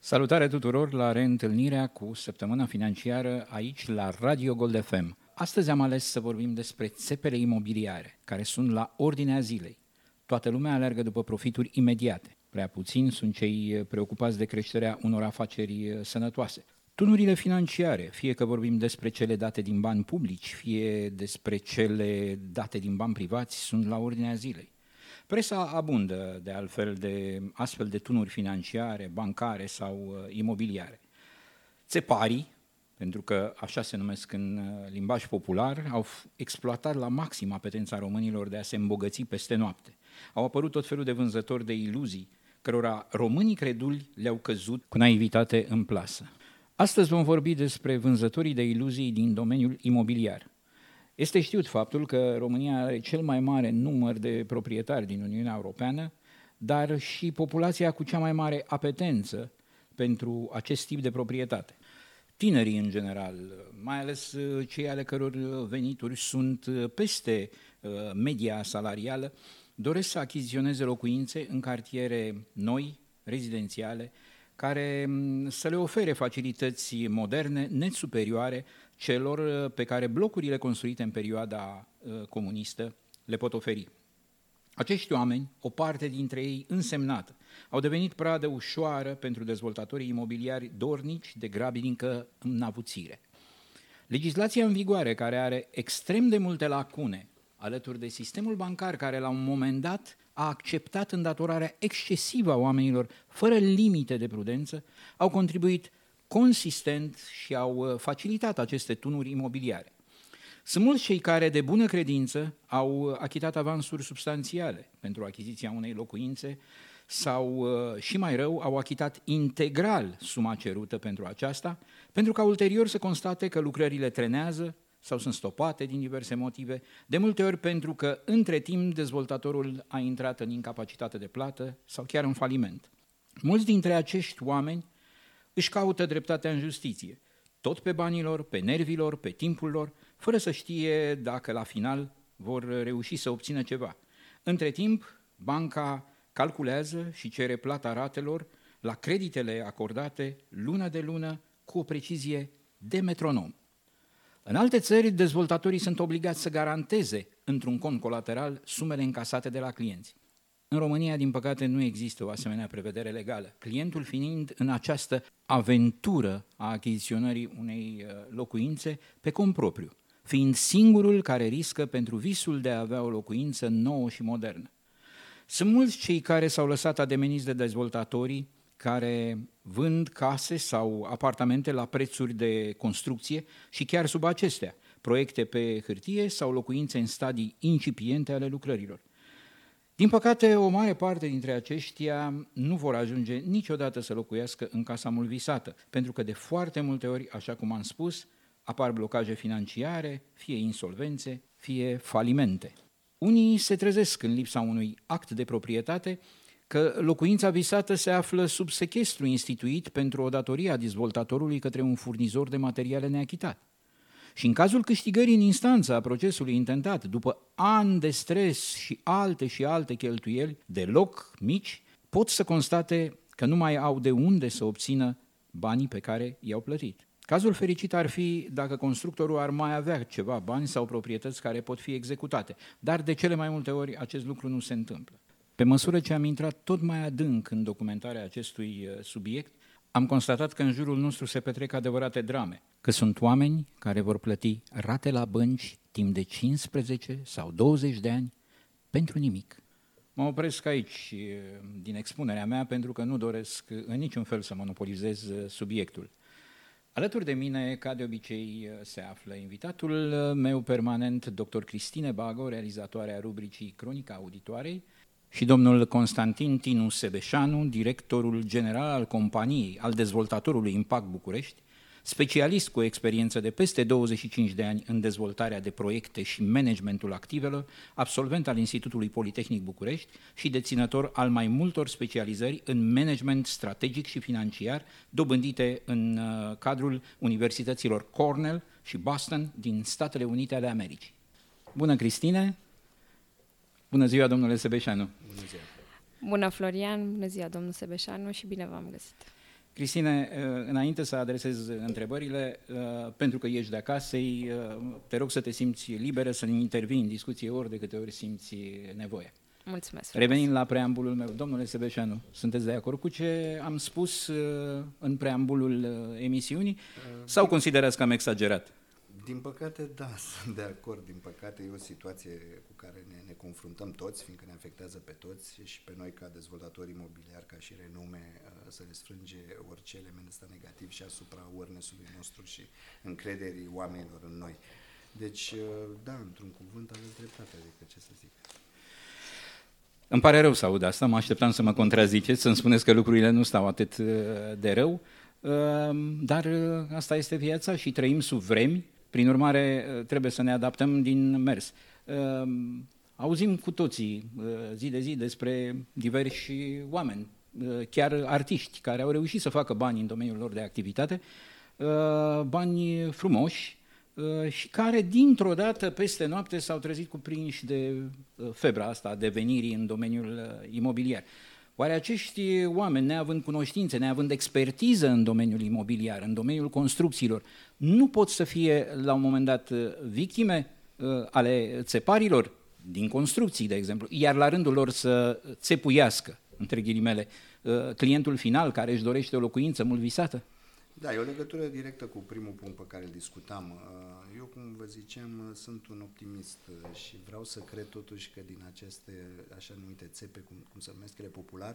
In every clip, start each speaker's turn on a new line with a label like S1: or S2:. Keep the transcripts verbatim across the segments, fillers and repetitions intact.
S1: Salutare tuturor la reîntâlnirea cu Săptămâna Financiară aici la Radio Gold F M. Astăzi am ales să vorbim despre țepele imobiliare, care sunt la ordinea zilei. Toată lumea alergă după profituri imediate. Prea puțini sunt cei preocupați de creșterea unor afaceri sănătoase. Tunurile financiare, fie că vorbim despre cele date din bani publici, fie despre cele date din bani privați, sunt la ordinea zilei. Presa abundă, de altfel, de astfel de tunuri financiare, bancare sau imobiliare. Țeparii, pentru că așa se numesc în limbaj popular, au exploatat la maxim apetența românilor de a se îmbogăți peste noapte. Au apărut tot felul de vânzători de iluzii, cărora românii creduli le-au căzut cu naivitate în plasă. Astăzi vom vorbi despre vânzătorii de iluzii din domeniul imobiliar. Este știut faptul că România are cel mai mare număr de proprietari din Uniunea Europeană, dar și populația cu cea mai mare apetență pentru acest tip de proprietate. Tinerii, în general, mai ales cei ale căror venituri sunt peste media salarială, doresc să achiziționeze locuințe în cartiere noi, rezidențiale, care să le ofere facilități moderne, net superioare celor pe care blocurile construite în perioada comunistă le pot oferi. Acești oameni, o parte dintre ei însemnată, au devenit pradă ușoară pentru dezvoltatorii imobiliari dornici de grabnică înavuțire. Legislația în vigoare, care are extrem de multe lacune, alături de sistemul bancar care la un moment dat a acceptat îndatorarea excesivă a oamenilor fără limite de prudență, au contribuit consistent și au facilitat aceste tunuri imobiliare. Sunt mulți cei care de bună credință au achitat avansuri substanțiale pentru achiziția unei locuințe sau, și mai rău, au achitat integral suma cerută pentru aceasta, pentru ca ulterior să constate că lucrările trenează sau sunt stopate din diverse motive, de multe ori pentru că între timp dezvoltatorul a intrat în incapacitate de plată sau chiar în faliment. Mulți dintre acești oameni își caută dreptatea în justiție, tot pe banilor, pe nervilor, pe timpul lor, fără să știe dacă la final vor reuși să obțină ceva. Între timp, banca calculează și cere plata ratelor la creditele acordate lună de lună cu o precizie de metronom. În alte țări, dezvoltatorii sunt obligați să garanteze într-un cont colateral sumele încasate de la clienți. În România, din păcate, nu există o asemenea prevedere legală, clientul fiind în această aventură a achiziționării unei locuințe pe cont propriu, fiind singurul care riscă pentru visul de a avea o locuință nouă și modernă. Sunt mulți cei care s-au lăsat ademeniți de dezvoltatorii care vând case sau apartamente la prețuri de construcție și chiar sub acestea, proiecte pe hârtie sau locuințe în stadii incipiente ale lucrărilor. Din păcate, o mare parte dintre aceștia nu vor ajunge niciodată să locuiască în casa mult visată, pentru că de foarte multe ori, așa cum am spus, apar blocaje financiare, fie insolvențe, fie falimente. Unii se trezesc în lipsa unui act de proprietate că locuința visată se află sub sechestru instituit pentru o datorie a dezvoltatorului către un furnizor de materiale neachitat. Și în cazul câștigării în instanță a procesului intentat, după ani de stres și alte și alte cheltuieli, deloc mici, pot să constate că nu mai au de unde să obțină banii pe care i-au plătit. Cazul fericit ar fi dacă constructorul ar mai avea ceva bani sau proprietăți care pot fi executate, dar de cele mai multe ori acest lucru nu se întâmplă. Pe măsură ce am intrat tot mai adânc în documentarea acestui subiect, am constatat că în jurul nostru se petrec adevărate drame, că sunt oameni care vor plăti rate la bănci timp de cincisprezece sau douăzeci de ani pentru nimic. Mă opresc aici din expunerea mea pentru că nu doresc în niciun fel să monopolizez subiectul. Alături de mine, ca de obicei, se află invitatul meu permanent, doctor Cristine Bago, realizatoarea rubricii Cronica Auditoarei, și domnul Constantin Tinu Sebeșanu, directorul general al companiei, al dezvoltatorului Impact București, specialist cu experiență de peste douăzeci și cinci de ani în dezvoltarea de proiecte și managementul activelor, absolvent al Institutului Politehnic București și deținător al mai multor specializări în management strategic și financiar, dobândite în cadrul universităților Cornell și Boston din Statele Unite ale Americii. Bună, Cristine! Bună ziua, domnule Sebeșanu!
S2: Bună ziua! Bună, Florian! Bună ziua, domnul Sebeșanu, și bine v-am găsit!
S1: Cristine, înainte să adresez întrebările, pentru că ești de acasă, te rog să te simți liberă să intervii în discuție ori de câte ori simți nevoie.
S2: Mulțumesc.
S1: Revenind la preambulul meu, domnule Sebeșanu, sunteți de acord cu ce am spus în preambulul emisiunii sau considerați că am exagerat?
S3: Din păcate, da, sunt de acord. Din păcate, e o situație cu care ne, ne confruntăm toți, fiindcă ne afectează pe toți și pe noi ca dezvoltatori imobiliari, ca și renume, să ne sfrânge orice element ăsta negativ și asupra awareness-ului nostru și încrederii oamenilor în noi. Deci, da, într-un cuvânt aveți dreptate, adică ce să zic.
S1: Îmi pare rău să aud asta, mă așteptam să mă contraziceți, să-mi spuneți că lucrurile nu stau atât de rău, dar asta este viața și trăim sub vremi, prin urmare trebuie să ne adaptăm din mers. Auzim cu toții zi de zi despre diversi oameni, chiar artiști, care au reușit să facă bani în domeniul lor de activitate, bani frumoși, și care dintr-o dată, peste noapte, s-au trezit cuprinși de febra asta a devenirii în domeniul imobiliar. Oare acești oameni, neavând cunoștințe, neavând expertiză în domeniul imobiliar, în domeniul construcțiilor, nu pot să fie la un moment dat victime ale țeparilor din construcții, de exemplu, iar la rândul lor să țepuiască, între ghilimele, clientul final care își dorește o locuință mult visată?
S3: Da, e o legătură directă cu primul punct pe care îl discutam. Eu, cum vă ziceam, sunt un optimist și vreau să cred totuși că din aceste așa numite țepe, cum, cum se numesc ele popular,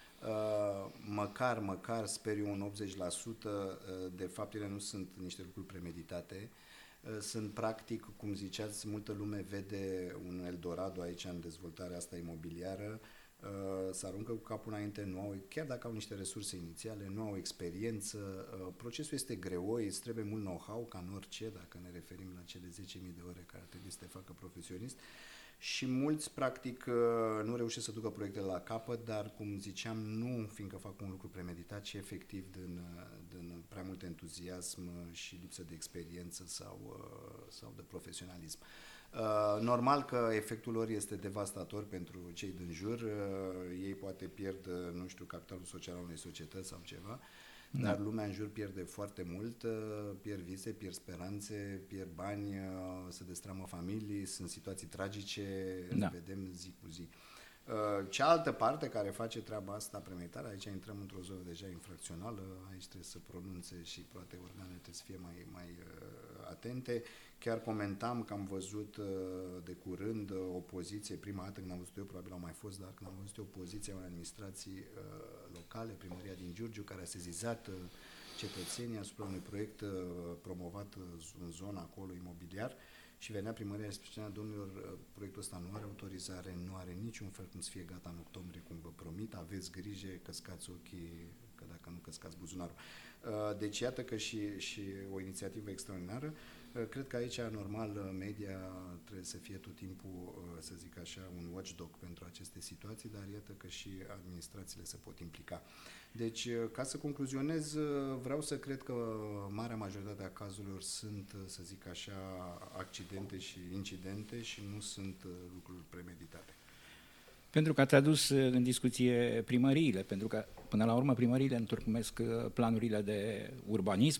S3: măcar, măcar, sper eu, un optzeci la sută de fapt ele nu sunt niște lucruri premeditate. Sunt practic, cum ziceați, multă lume vede un Eldorado aici în dezvoltarea asta imobiliară, Uh, să aruncă cu capul înainte, nu au, chiar dacă au niște resurse inițiale, nu au experiență, uh, procesul este greoi, îți trebuie mult know-how, ca în orice, dacă ne referim la cele zece mii de ore care trebuie să te facă profesionist, și mulți, practic, uh, nu reușesc să ducă proiectele la capăt, dar, cum ziceam, nu fiindcă fac un lucru premeditat, ci efectiv din, din prea mult entuziasm și lipsă de experiență sau, uh, sau de profesionalism. Uh, normal că efectul lor este devastator pentru cei din jur, uh, ei poate pierd, nu știu, capitalul social al unei societăți sau ceva, da. Dar lumea în jur pierde foarte mult, uh, pierd vise, pierd speranțe, pierd bani, uh, se destramă familii, sunt situații tragice, da. Le vedem zi cu zi. Uh, cealaltă parte care face treaba asta premeditare, aici intrăm într-o zonă deja infracțională, aici trebuie să pronunțe și poate organele trebuie să fie mai, mai uh, atente. Chiar comentam că am văzut uh, de curând uh, o poziție, prima dată când am văzut eu, probabil au mai fost, dar când am văzut eu poziția unei administrații uh, locale, primăria din Giurgiu, care a sezizat uh, cetățenii asupra unui proiect uh, promovat uh, în zona acolo imobiliar și venea primăria și spunea, domnilor, proiectul ăsta nu are autorizare, nu are niciun fel cum să fie gata în octombrie, cum vă promit, aveți grijă, căscați ochii, că dacă nu căscați buzunarul. Deci iată că și, și o inițiativă extraordinară. Cred că aici, normal, media trebuie să fie tot timpul, să zic așa, un watchdog pentru aceste situații, dar iată că și administrațiile se pot implica. Deci, ca să concluzionez, vreau să cred că marea majoritate a cazurilor sunt, să zic așa, accidente și incidente și nu sunt lucruri premeditate.
S1: Pentru că ați adus în discuție primăriile, pentru că până la urmă primăriile întocmesc planurile de urbanism,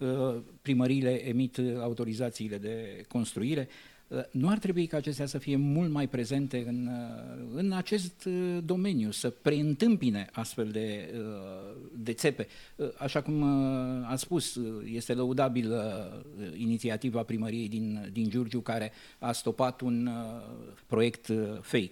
S1: primăriile emit autorizațiile de construire. Nu ar trebui ca acestea să fie mult mai prezente în, în acest domeniu, să preîntâmpine astfel de, de țepe. Așa cum ați spus, este lăudabilă inițiativa primăriei din, din Giurgiu care a stopat un proiect fake.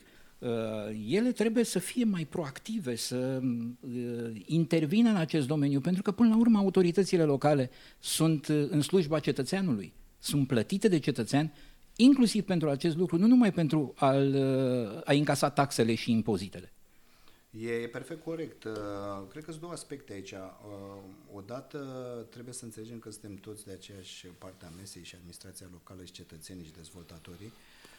S1: Ele trebuie să fie mai proactive, să intervină în acest domeniu, pentru că până la urmă autoritățile locale sunt în slujba cetățeanului, sunt plătite de cetățean, inclusiv pentru acest lucru, nu numai pentru a-l, a încasa taxele și impozitele.
S3: E perfect corect. Cred că sunt două aspecte aici. Odată trebuie să înțelegem că suntem toți de aceeași parte a mesei, și administrația locală și cetățenii și dezvoltatorii.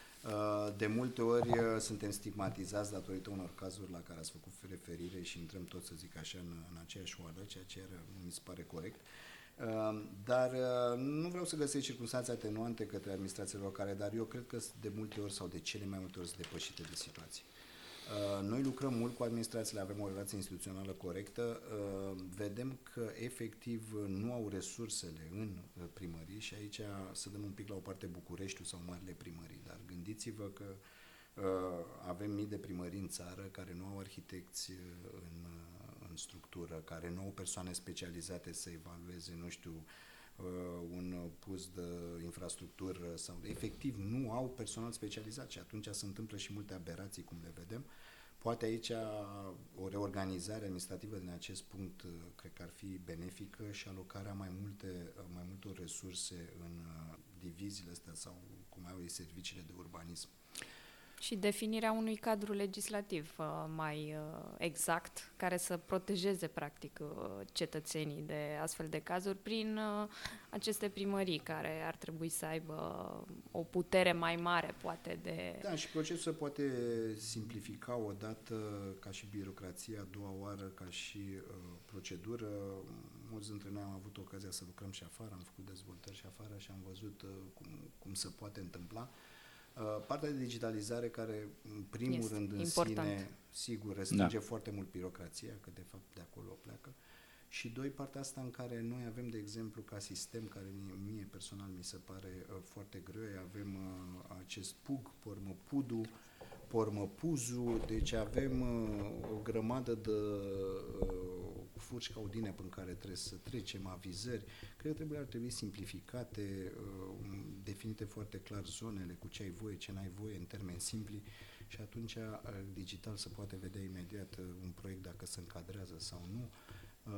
S3: De multe ori suntem stigmatizați datorită unor cazuri la care ați făcut referire și intrăm toți, să zic așa, în, în aceeași oală, ceea ce nu mi se pare corect. Dar nu vreau să găsesc circunstanțe atenuante către administrațiile locale, dar eu cred că de multe ori sau de cele mai multe ori sunt depășite de situații. Noi lucrăm mult cu administrațiile, avem o relație instituțională corectă, vedem că efectiv nu au resursele în primării și aici să dăm un pic la o parte Bucureștiul sau marile primării, dar gândiți-vă că avem mii de primării în țară care nu au arhitecți în, în structură, care nu au persoane specializate să evalueze, nu știu, un puz de infrastructură sau efectiv nu au personal specializat și atunci se întâmplă și multe aberații cum le vedem. Poate aici o reorganizare administrativă din acest punct cred că ar fi benefică și alocarea mai multe mai multor resurse în diviziile astea sau cum au ei serviciile de urbanism.
S2: Și definirea unui cadru legislativ uh, mai uh, exact, care să protejeze, practic, uh, cetățenii de astfel de cazuri prin uh, aceste primării, care ar trebui să aibă o putere mai mare, poate, de...
S3: Da, și procesul se poate simplifica odată ca și birocrația, a doua oară ca și uh, procedură. Mulți dintre noi am avut ocazia să lucrăm și afară, am făcut dezvoltări și afară și am văzut uh, cum, cum se poate întâmpla. Uh, partea de digitalizare care, în primul este rând, în important. Sine, sigur, restrânge da. foarte mult birocrația, că de fapt de acolo pleacă. Și doi, partea asta în care noi avem, de exemplu, ca sistem, care mie, mie personal mi se pare uh, foarte greu, avem uh, acest P U G, Pormăpudu, Pormăpuzu, deci avem uh, o grămadă de uh, furci caudine pe care trebuie să trecem, avizări. Cred că trebuie, ar trebui simplificate, uh, definite foarte clar zonele, cu ce ai voie, ce n-ai voie, în termeni simpli și atunci uh, digital se poate vedea imediat uh, un proiect dacă se încadrează sau nu. Uh,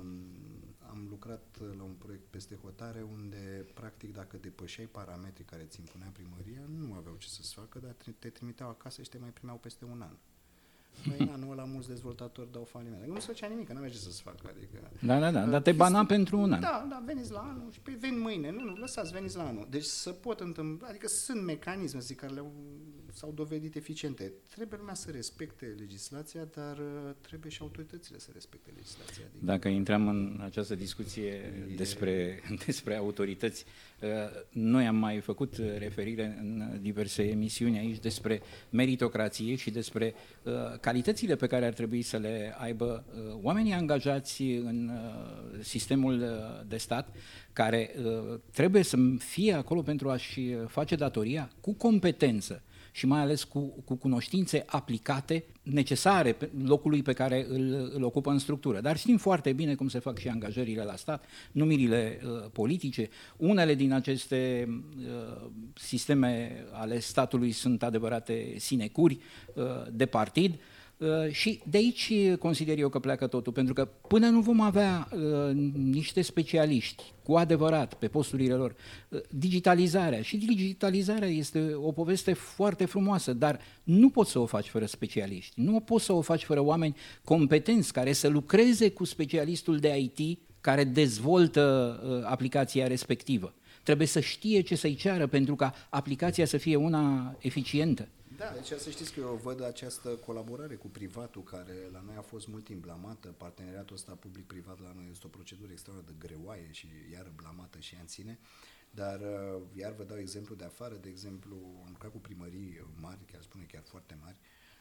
S3: am lucrat la un proiect peste hotare unde practic dacă depășeai parametrii care ți impunea primăria, nu aveau ce să-ți facă, dar te trimiteau acasă și te mai primeau peste un an. Noi în anul ăla mulți dezvoltatori dau faliment. Nu se făcea nimic, că n-avea ce să-ți facă. Adică,
S1: da, da, da, uh, dar te bana pentru un an.
S3: Da, da, veniți la anul și pe veni mâine. Nu, nu, lăsați, veniți la anul. Deci să pot întâmpla, adică sunt mecanisme zic, care le-au, s-au dovedit eficiente. Trebuie lumea să respecte legislația, dar uh, trebuie și autoritățile să respecte legislația. Adică,
S1: dacă intrăm în această discuție e... despre, despre autorități, uh, noi am mai făcut referire în diverse emisiuni aici despre meritocrație și despre uh, calitățile pe care ar trebui să le aibă uh, oamenii angajați în uh, sistemul uh, de stat, care uh, trebuie să fie acolo pentru a-și face datoria cu competență și mai ales cu, cu cunoștințe aplicate necesare locului pe care îl, îl ocupă în structură. Dar știm foarte bine cum se fac și angajările la stat, numirile uh, politice. Unele din aceste uh, sisteme ale statului sunt adevărate sinecuri uh, de partid. Uh, și de aici consider eu că pleacă totul, pentru că până nu vom avea uh, niște specialiști cu adevărat pe posturile lor, uh, digitalizarea, și digitalizarea este o poveste foarte frumoasă, dar nu poți să o faci fără specialiști, nu poți să o faci fără oameni competenți care să lucreze cu specialistul de I T care dezvoltă uh, aplicația respectivă. Trebuie să știe ce să-i ceară pentru ca aplicația să fie una eficientă.
S3: Da, deci să știți că eu văd această colaborare cu privatul, care la noi a fost mult timp blamată. Parteneriatul ăsta public-privat la noi este o procedură extraordinar de greoaie și iar blamată și ea în sine. Dar iar vă dau exemplu de afară, de exemplu, am lucrat cu primării mari, chiar spune chiar foarte mari,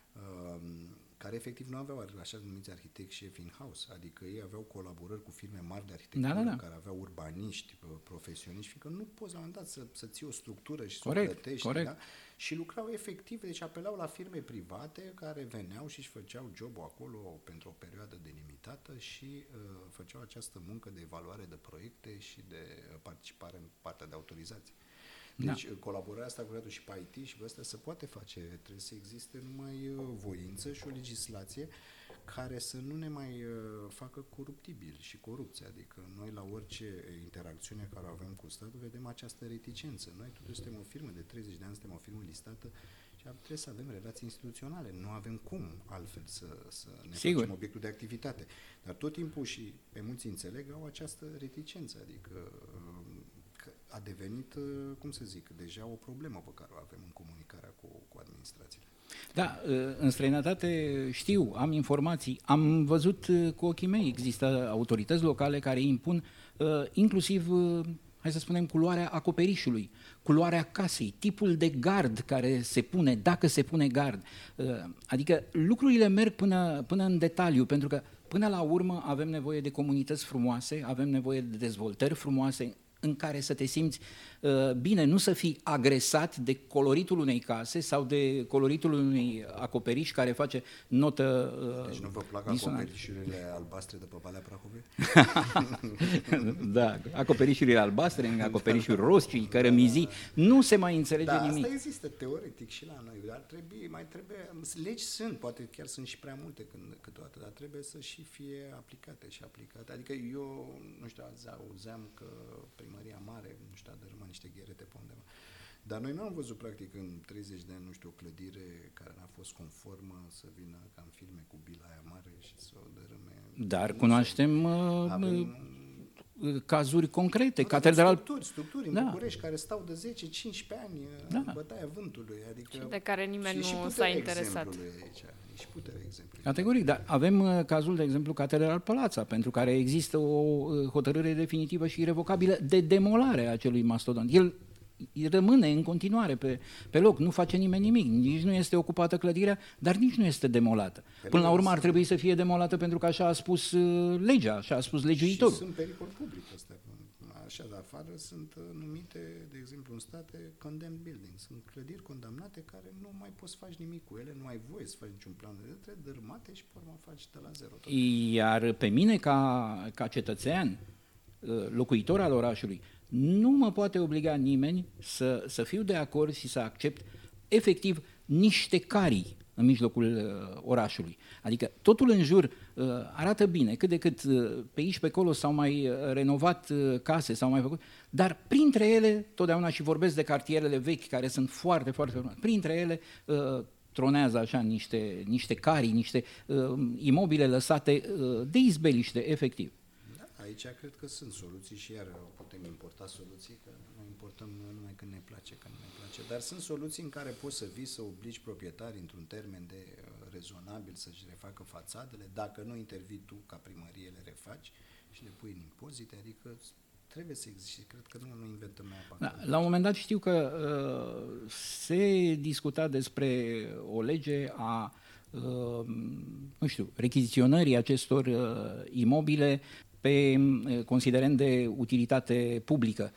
S3: care efectiv nu aveau așa numiți arhitecți șefi in-house, adică ei aveau colaborări cu firme mari de arhitectură, da, da, da. care aveau urbaniști, profesioniști, fiindcă nu poți la un moment dat să, să ții o structură și corect, să o plătești, corect. Da? Și lucrau efectiv, deci apelau la firme private care veneau și își făceau jobul acolo pentru o perioadă delimitată și uh, făceau această muncă de evaluare de proiecte și de participare în partea de autorizație. Deci da. colaborarea asta cu și pe I T și pe asta se poate face, trebuie să existe numai voință și o legislație care să nu ne mai facă coruptibili și corupție, adică noi la orice interacțiune care o avem cu statul vedem această reticență. Noi totuși suntem o firmă de treizeci de ani, suntem o firmă listată și trebuie să avem relații instituționale, nu avem cum altfel să, să ne Sigur. facem obiectul de activitate. Dar tot timpul și pe mulți înțeleg au această reticență, adică a devenit, cum să zic, deja o problemă pe care o avem în comunicarea cu, cu administrațiile.
S1: Da, în străinătate știu, am informații, am văzut cu ochii mei, există autorități locale care impun inclusiv hai să spunem, culoarea acoperișului, culoarea casei, tipul de gard care se pune, dacă se pune gard. Adică lucrurile merg până, până în detaliu, pentru că până la urmă avem nevoie de comunități frumoase, avem nevoie de dezvoltări frumoase în care să te simți uh, bine, nu să fii agresat de coloritul unei case sau de coloritul unui acoperiș care face notă uh,
S3: Deci nu vă plac
S1: disonantă.
S3: acoperișurile albastre de pe Valea Prahovei?
S1: Da, acoperișurile albastre, acoperișuri roșii, cărămizii, nu se mai înțelege
S3: Da,
S1: nimic.
S3: asta există teoretic și la noi, dar trebuie, mai trebuie, legi sunt, poate chiar sunt și prea multe când, câteodată, dar trebuie să și fie aplicate și aplicate. Adică eu, nu știu, azi auzeam că Primăria Mare, nu știu, a dărâmat niște gherete pe undeva. Dar noi nu am văzut, practic, în treizeci de ani, nu știu, o clădire care n-a fost conformă să vină ca în filme cu bila aia mare și să o dărâme.
S1: Dar cunoaștem uh,
S3: Avem,
S1: cazuri concrete,
S3: nu,
S1: catedral...
S3: structuri, structuri în
S1: Da.
S3: București care stau de zece cincisprezece ani
S1: Da.
S3: în bătaia vântului. Adică,
S2: Și de care nimeni
S3: și, și
S2: nu
S3: puterea
S2: s-a interesat.
S3: exemplului Aici, și puterea exemplului.
S1: Categoric, dar avem uh, cazul, de exemplu, Catedral Pălața, pentru care există o uh, hotărâre definitivă și irrevocabilă de demolare a acelui mastodont. El el rămâne în continuare pe, pe loc, nu face nimeni nimic, nici nu este ocupată clădirea, dar nici nu este demolată. Până la urmă ar trebui să fie demolată pentru că așa a spus uh, legea, așa a spus legiuitorul.
S3: Și sunt pericol public ăsta. Așa de afară sunt uh, numite, de exemplu, în state, condemned buildings. Sunt clădiri condamnate care nu mai poți să faci nimic cu ele, nu ai voie să faci niciun plan de trebuie dărâmate și pe urmă faci de la zero. Tot.
S1: Iar pe mine, ca, ca cetățean, locuitor al orașului, nu mă poate obliga nimeni să, să fiu de acord și să accept efectiv niște carii în mijlocul uh, orașului. Adică totul în jur uh, arată bine, cât de cât uh, pe aici pe acolo s-au mai uh, renovat uh, case, s-au mai făcut, dar printre ele, totdeauna și vorbesc de cartierele vechi, care sunt foarte, foarte frumoase, printre ele uh, tronează așa niște, niște carii, niște uh, imobile lăsate uh, de izbeliște, efectiv.
S3: Aici cred că sunt soluții și iar putem importa soluții, că noi importăm numai când ne place, când ne place. Dar sunt soluții în care poți să vii să obligi proprietarii într-un termen de uh, rezonabil să-și refacă fațadele. Dacă nu intervii tu ca primărie, le refaci și le pui în impozite, adică trebuie să existe. Cred că nu, nu inventăm apa.
S1: Da, la un moment dat știu că uh, se discuta despre o lege a uh, nu știu, rechiziționării acestor uh, imobile pe considerent de utilitate publică.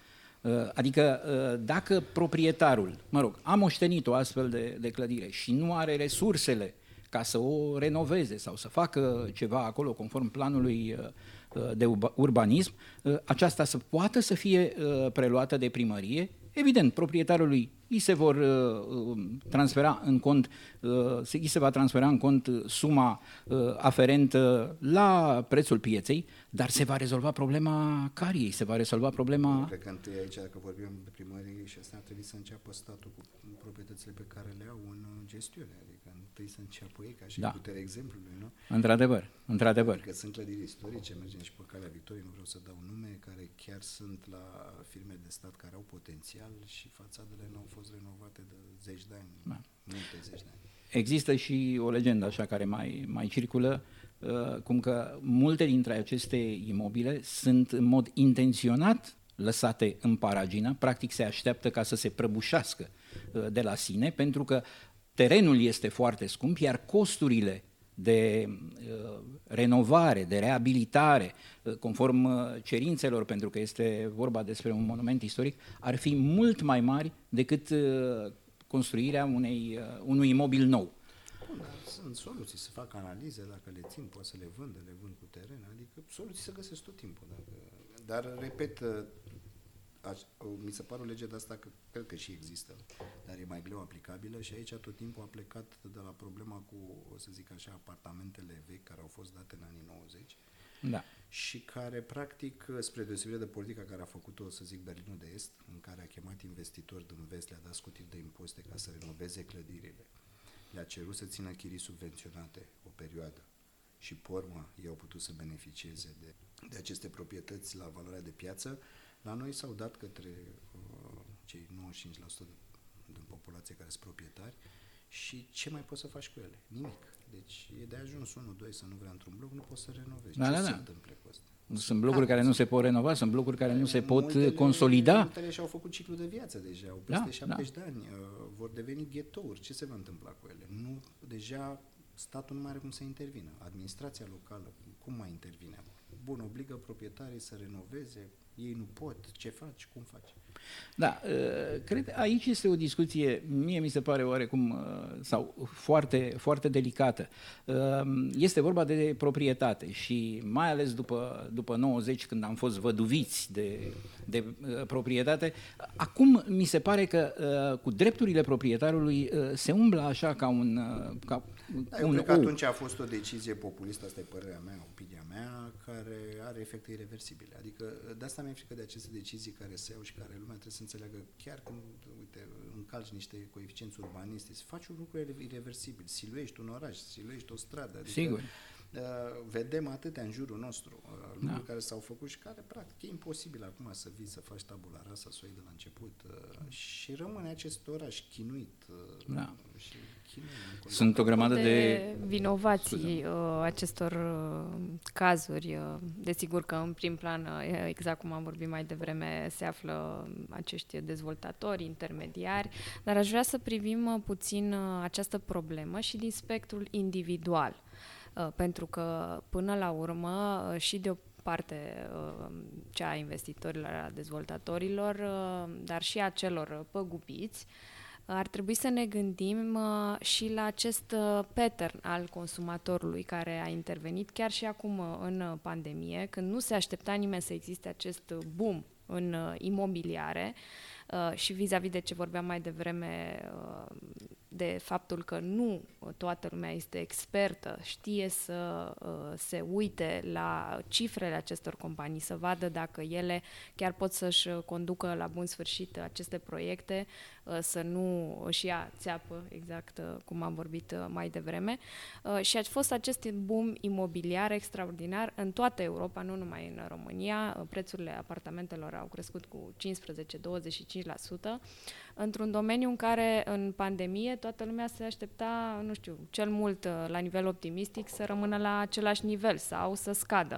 S1: Adică dacă proprietarul, mă rog, a moștenit o astfel de, de clădire și nu are resursele ca să o renoveze sau să facă ceva acolo conform planului de urbanism, aceasta să poată să fie preluată de primărie. Evident, proprietarului îi se vor uh, transfera în cont, uh, îi se va transfera în cont suma uh, aferentă la prețul pieței, dar se va rezolva problema cariei, se va rezolva problema...
S3: Eu cred că întâi aici, dacă vorbim de primărie, și asta ar trebui să înceapă statul cu proprietățile pe care le au în gestiune, adică întâi să înceapă ei, ca și da. puterea exemplului, nu?
S1: Într-adevăr, într-adevăr.
S3: Că sunt clădiri istorice, mergem și pe Calea Victoriei, nu vreau să dau nume, care chiar sunt la firme de stat care au potențial și fațadele nu au fost renovate de zeci de ani, da. multe zeci de ani. Există
S1: și o legendă așa care mai, mai circulă, uh, cum că multe dintre aceste imobile sunt în mod intenționat lăsate în paragină, practic se așteaptă ca să se prăbușească uh, de la sine, pentru că terenul este foarte scump, iar costurile de uh, renovare, de reabilitare, uh, conform uh, cerințelor, pentru că este vorba despre un monument istoric, ar fi mult mai mari decât uh, construirea unei, uh, unui imobil nou.
S3: Bun, dar sunt soluții, să fac analize, dacă le țin, poate să le vând, le vând cu teren, adică soluții să găsesc tot timpul. Dacă... Dar, repet, mi se pare o lege de asta că cred că și există, dar e mai greu aplicabilă și aici tot timpul a plecat de la problema cu, o să zic așa, apartamentele vechi care au fost date în anii nouăzeci
S1: da.
S3: și care, practic, spre deosebire de politica care a făcut-o, să zic, Berlinul de Est, în care a chemat investitori din vest, le-a dat scutiri de impozite ca să renoveze clădirile, le-a cerut să țină chirii subvenționate o perioadă și, pe urmă, ei au putut să beneficieze de, de aceste proprietăți la valoarea de piață. La noi s-au dat către uh, cei nouăzeci și cinci la sută din populație care sunt proprietari și ce mai poți să faci cu ele? Nimic. Deci e de ajuns unu, doi să nu vrea într-un bloc, nu poți să renovezi.
S1: Da,
S3: ce
S1: da,
S3: se
S1: da.
S3: întâmplă cu asta?
S1: Sunt blocuri care nu se pot renova, sunt blocuri care nu se pot
S3: multele,
S1: consolida.
S3: Multele și-au făcut ciclu de viață deja, au peste
S1: Da,
S3: șaptezeci
S1: da.
S3: de ani, uh, vor deveni ghetouri. Ce se va întâmpla cu ele? Nu, deja statul nu mai are cum să intervină. Administrația locală, cum mai intervine? Bun, obligă proprietarii să renoveze, ei nu pot, ce faci, cum faci?
S1: Da, cred aici este o discuție, mie mi se pare oarecum, sau foarte, foarte delicată. Este vorba de proprietate și mai ales după, după nouăzeci, când am fost văduviți de, de proprietate, acum mi se pare că cu drepturile proprietarului se umblă așa ca un... Ca
S3: Da, eu
S1: un
S3: cred că
S1: ou.
S3: atunci a fost o decizie populistă, asta e părerea mea, opinia mea, care are efecte irreversibile. Adică de asta mi-e frică de aceste decizii care se iau și care lumea trebuie să înțeleagă chiar când, uite, încalci niște coeficienți urbanistici, faci un lucru irreversibil, siluiești un oraș, siluiești o stradă. Adică,
S1: Sigur.
S3: Uh, vedem atâtea în jurul nostru, uh, lucruri
S1: Da.
S3: care s-au făcut și care, practic, e imposibil acum să vii, să faci tabula rasa, să o iei de la început uh, și rămâne acest oraș chinuit. Uh,
S1: Da.
S3: și chinuit,
S1: Sunt o grămadă de...
S2: de vinovații
S1: Scuze.
S2: uh, acestor uh, cazuri. Uh, desigur că în prim plan, uh, exact cum am vorbit mai devreme, se află acești dezvoltatori, intermediari, dar aș vrea să privim uh, puțin uh, această problemă și din spectrul individual. Uh, pentru că, până la urmă, uh, și de o parte uh, cea a investitorilor, a dezvoltatorilor, uh, dar și a celor păgubiți, ar trebui să ne gândim uh, și la acest uh, pattern al consumatorului care a intervenit chiar și acum uh, în uh, pandemie, când nu se aștepta nimeni să existe acest uh, boom în uh, imobiliare uh, și vis-a-vis de ce vorbeam mai devreme, uh, de faptul că nu toată lumea este expertă, știe să uh, se uite la cifrele acestor companii, să vadă dacă ele chiar pot să-și conducă la bun sfârșit aceste proiecte, uh, să nu își ia țeapă, exact uh, cum am vorbit uh, mai devreme. Uh, și a fost acest boom imobiliar extraordinar în toată Europa, nu numai în România. Uh, prețurile apartamentelor au crescut cu cincisprezece douăzeci și cinci la sută, într-un domeniu în care, în pandemie, toată lumea se aștepta, nu știu, cel mult la nivel optimistic, să rămână la același nivel sau să scadă.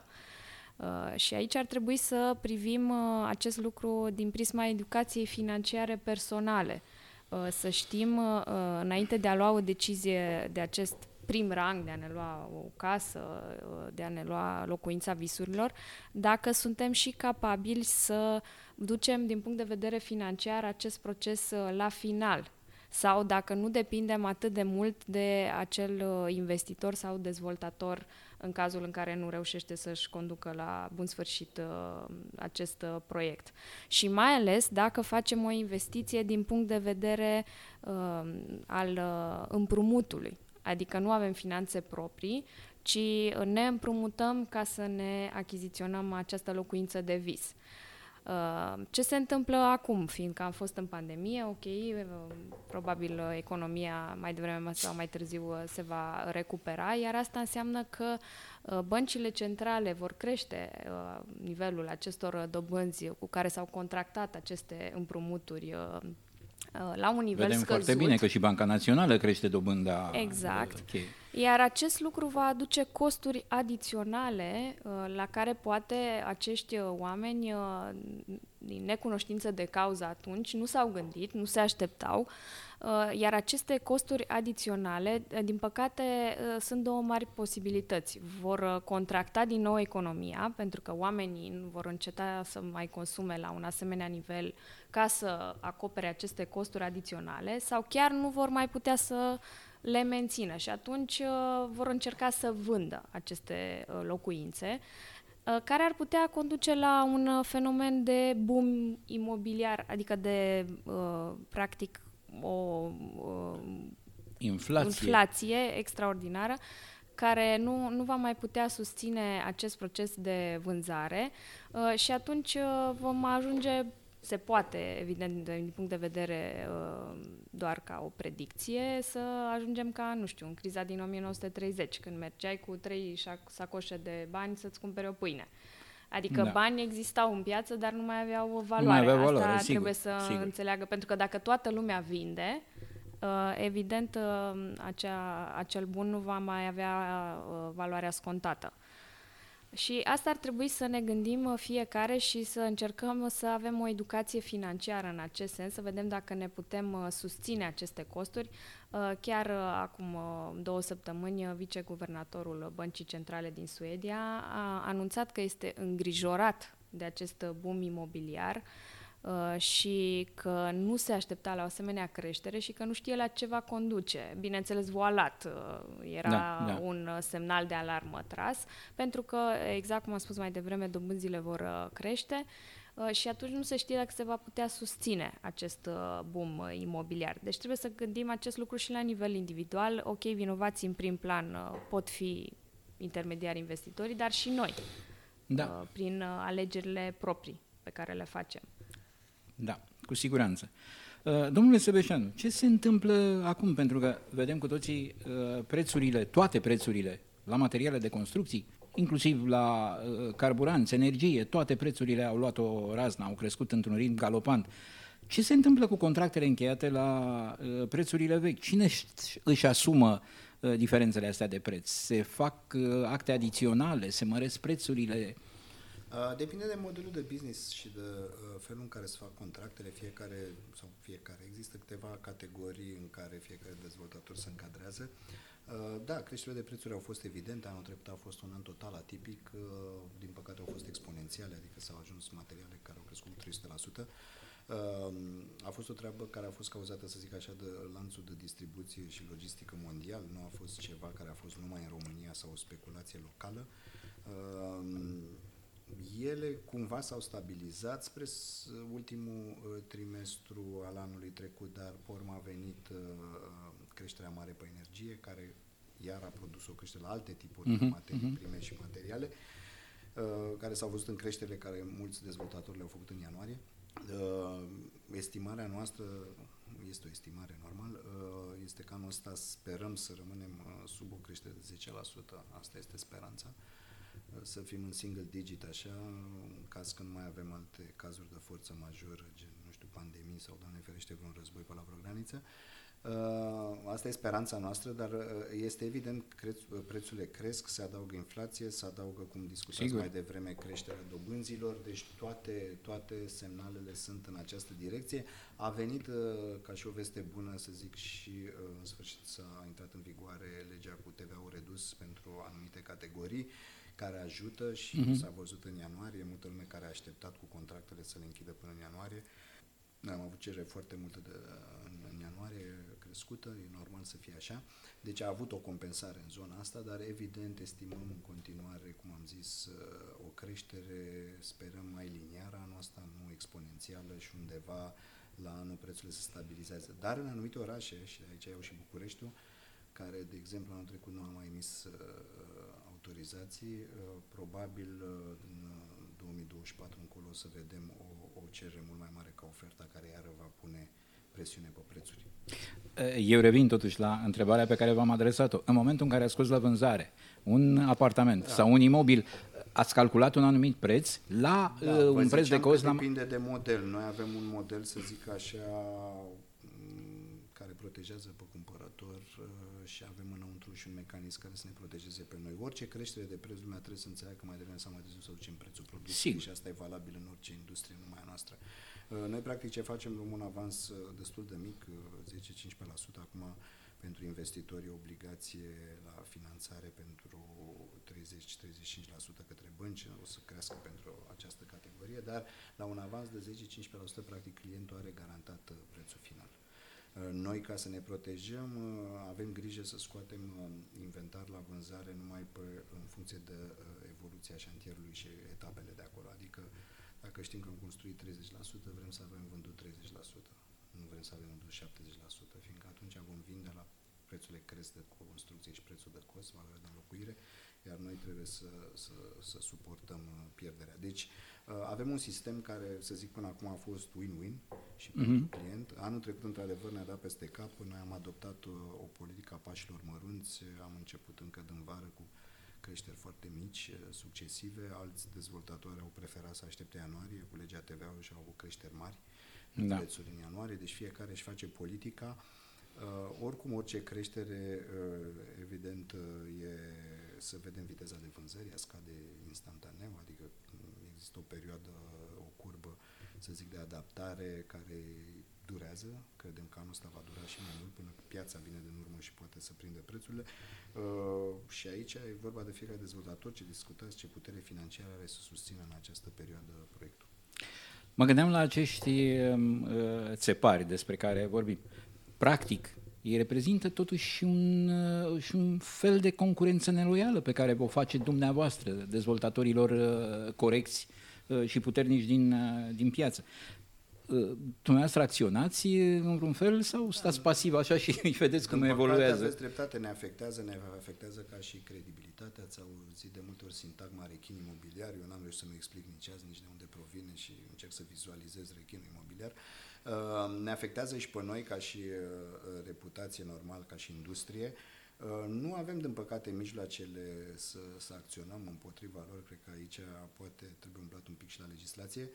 S2: Uh, și aici ar trebui să privim uh, acest lucru din prisma educației financiare personale. Uh, să știm, uh, înainte de a lua o decizie de acest prim rang, de a ne lua o casă, uh, de a ne lua locuința visurilor, dacă suntem și capabili să ducem din punct de vedere financiar acest proces uh, la final, sau dacă nu depindem atât de mult de acel uh, investitor sau dezvoltator în cazul în care nu reușește să-și conducă la bun sfârșit uh, acest uh, proiect. Și mai ales dacă facem o investiție din punct de vedere uh, al uh, împrumutului, adică nu avem finanțe proprii, ci ne împrumutăm ca să ne achiziționăm această locuință de vis. Ce se întâmplă acum, fiindcă am fost în pandemie, ok, probabil economia mai devreme sau mai târziu se va recupera, iar asta înseamnă că băncile centrale vor crește nivelul acestor dobânzi cu care s-au contractat aceste împrumuturi la un nivel
S1: Vedem
S2: scăzut.
S1: foarte bine că și Banca Națională crește dobânda.
S2: Exact.
S1: Okay.
S2: Iar acest lucru va aduce costuri adiționale uh, la care poate acești oameni, uh, din necunoștință de cauză atunci, nu s-au gândit, nu se așteptau, uh, iar aceste costuri adiționale, uh, din păcate, uh, sunt două mari posibilități. Vor uh, contracta din nou economia, pentru că oamenii nu vor înceta să mai consume la un asemenea nivel ca să acopere aceste costuri adiționale, sau chiar nu vor mai putea să le mențină și atunci uh, vor încerca să vândă aceste uh, locuințe, uh, care ar putea conduce la un uh, fenomen de boom imobiliar, adică de, uh, practic, o uh,
S1: inflație.
S2: inflație extraordinară, care nu, nu va mai putea susține acest proces de vânzare uh, și atunci uh, vom ajunge... Se poate, evident, din punct de vedere doar ca o predicție, să ajungem ca, nu știu, în criza din o mie nouă sute treizeci, când mergeai cu trei sacoșe de bani să-ți cumperi o pâine. Adică da. Bani existau în piață, dar nu mai aveau valoare.
S1: Nu mai avea valoare,
S2: Asta
S1: sigur,
S2: trebuie să
S1: sigur.
S2: înțeleagă, pentru că dacă toată lumea vinde, evident acea, acel bun nu va mai avea valoarea scontată. Și asta ar trebui să ne gândim fiecare și să încercăm să avem o educație financiară în acest sens, să vedem dacă ne putem susține aceste costuri. Chiar acum două săptămâni, viceguvernatorul Băncii Centrale din Suedia a anunțat că este îngrijorat de acest boom imobiliar și că nu se aștepta la o asemenea creștere și că nu știe la ce va conduce. Bineînțeles, voalat era
S1: da, da.
S2: un semnal de alarmă tras, pentru că, exact cum am spus mai devreme, dobânzile vor crește și atunci nu se știe dacă se va putea susține acest boom imobiliar. Deci trebuie să gândim acest lucru și la nivel individual. Ok, vinovații în prim plan pot fi intermediari investitorii, dar și noi,
S1: da.
S2: prin alegerile proprii pe care le facem.
S1: Da, cu siguranță. Domnule Sebeșanu, ce se întâmplă acum? Pentru că vedem cu toții prețurile, toate prețurile la materiale de construcții, inclusiv la carburanți, energie, toate prețurile au luat o raznă, au crescut într-un ritm galopant. Ce se întâmplă cu contractele încheiate la prețurile vechi? Cine își asumă diferențele astea de preț? Se fac acte adiționale, se măresc prețurile?
S3: Depinde de modelul de business și de felul în care se fac contractele, fiecare sau fiecare. Există câteva categorii în care fiecare dezvoltator se încadrează. Da, creșterile de prețuri au fost evidente, anul trecut a fost un an total atipic, din păcate au fost exponențiale, adică s-au ajuns materiale care au crescut cu trei sute la sută. A fost o treabă care a fost cauzată, să zic așa, de lanțul de distribuție și logistică mondial, nu a fost ceva care a fost numai în România sau o speculație locală. Ele cumva s-au stabilizat spre ultimul uh, trimestru al anului trecut, dar pe urmă a venit uh, creșterea mare pe energie, care iar a produs o creștere la alte tipuri uh-huh, de materii uh-huh. prime și materiale, uh, care s-au văzut în creșterile care mulți dezvoltatori le-au făcut în ianuarie. Uh, estimarea noastră, este o estimare normal, uh, este că anul ăsta sperăm să rămânem uh, sub o creștere de zece la sută, asta este speranța. Să fim în single digit așa, în caz că nu mai avem alte cazuri de forță majoră, gen, nu știu, pandemii sau, Doamne ferește, vreun război pe la vreo graniță. Asta e speranța noastră, dar este evident că prețurile cresc, se adaugă inflație, se adaugă, cum discutați Sigur. mai devreme, creșterea dobânzilor, deci toate, toate semnalele sunt în această direcție. A venit ca și o veste bună, să zic, și în sfârșit s-a intrat în vigoare legea cu T V A-ul redus pentru anumite categorii, care ajută și uh-huh. s-a văzut în ianuarie, multă lume care a așteptat cu contractele să le închidă până în ianuarie. Noi am avut cerere foarte multă de, în, în ianuarie crescută, e normal să fie așa. Deci a avut o compensare în zona asta, dar evident estimăm în continuare, cum am zis, o creștere, sperăm mai liniară anul ăsta, nu exponențială și undeva la anul prețurile se stabilizează. Dar în anumite orașe, și aici iau și Bucureștiul, care, de exemplu, anul trecut nu a mai emis uh, autorizații, uh, probabil uh, în două mii douăzeci și patru încolo o să vedem o, o cerere mult mai mare ca oferta, care iară va pune presiune pe prețuri.
S1: Eu revin totuși la întrebarea pe care v-am adresat-o. În momentul în care ați scos la vânzare un apartament da. sau un imobil, ați calculat un anumit preț la da, uh, un preț de cost? La...
S3: Depinde de model. Noi avem un model, să zic așa, care protejează pe cumpărător și avem înăuntru și un mecanism care să ne protejeze pe noi. Orice creștere de preț, lumea trebuie să înțeleagă că mai devreme sau mai târziu să ducem prețul produsului și asta e valabil în orice industrie, numai a noastră. Noi, practic, ce facem? Luăm un avans destul de mic, zece-cincisprezece la sută acum pentru investitorii, obligație la finanțare pentru treizeci-treizeci și cinci la sută către bănci, o să crească pentru această categorie, dar la un avans de zece-cincisprezece la sută, practic, clientul are garantat prețul final. Noi, ca să ne protejăm, avem grijă să scoatem inventar la vânzare numai pe, în funcție de evoluția șantierului și etapele de acolo. Adică, dacă știm că am construit treizeci la sută, vrem să avem vândut treizeci la sută. Nu vrem să avem vândut șaptezeci la sută, fiindcă atunci vom vinde la prețurile cresc de construcție și prețul de cost, valoarea de înlocuire, iar noi trebuie să, să, să suportăm pierderea. Deci, avem un sistem care, să zic, până acum a fost win-win și pentru uh-huh. client. Anul trecut, într-adevăr, ne-a dat peste cap. Noi am adoptat o, o politică a pașilor mărunți. Am început încă din vară cu creșteri foarte mici, succesive. Alți dezvoltatori au preferat să aștepte ianuarie cu legea T V A-ului și au avut creșteri mari de da. prețuri în ianuarie. Deci fiecare își face politica. Uh, oricum, orice creștere, uh, evident, uh, e să vedem viteza de vânzări, ea scade instantaneu, adică există o perioadă, o curbă, să zic, de adaptare care durează. Credem că anul ăsta va dura și mai mult până piața vine din urmă și poate să prindă prețurile. Uh, și aici e vorba de fiecare dezvoltator ce discutați, ce putere financiară are să susțină în această perioadă proiectul.
S1: Mă gândeam la acești uh, țepari despre care vorbim. Practic, ei reprezintă totuși și un, uh, și un fel de concurență neloială pe care o face dumneavoastră, dezvoltatorilor uh, corecți uh, și puternici din, uh, din piață. Uh, dumneavoastră acționați în vreun fel sau stați pasiv așa și îi vedeți cum evoluează?
S3: Aveți dreptate, ne afectează, ne afectează ca și credibilitatea. Ați auzit de multe ori sintagma rechin imobiliar. Eu n-am reușit să-mi explic nici azi, nici de unde provine și încerc să vizualizez rechinul imobiliar. Uh, ne afectează și pe noi ca și uh, reputație normal, ca și industrie. Uh, nu avem, din păcate, mijloacele să, să acționăm împotriva lor. Cred că aici poate trebuie umblat un pic și la legislație.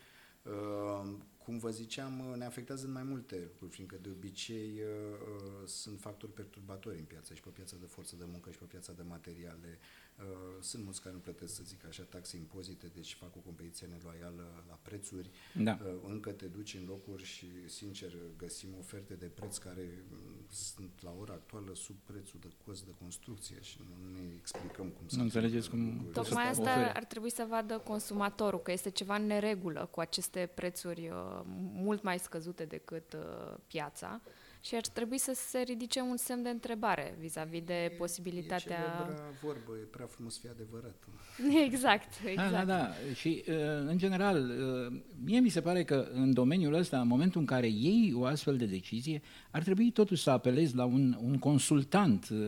S3: Uh, cum vă ziceam, ne afectează în mai multe lucruri, fiindcă de obicei uh, sunt factori perturbatori în piață, și pe piața de forță de muncă și pe piața de materiale. Uh, sunt mulți care nu plătesc, să zic așa, taxe, impozite, deci fac o competiție neloială la prețuri.
S1: Da.
S3: Uh, încă te duci în locuri și, sincer, găsim oferte de preț care sunt la ora actuală sub prețul de cost de construcție și nu ne explicăm cum să...
S1: Nu înțelegeți cum...
S2: Tocmai asta ar trebui să vadă consumatorul, că este ceva în neregulă cu aceste prețuri uh, mult mai scăzute decât uh, piața și ar trebui să se ridice un semn de întrebare vis-a-vis de e, posibilitatea...
S3: E celebra vorbă, e prea frumos fi adevărat.
S2: Exact, exact.
S1: Da, da, da. Și, uh, în general, uh, mie mi se pare că în domeniul ăsta, în momentul în care iei o astfel de decizie, ar trebui totuși să apelezi la un, un consultant uh,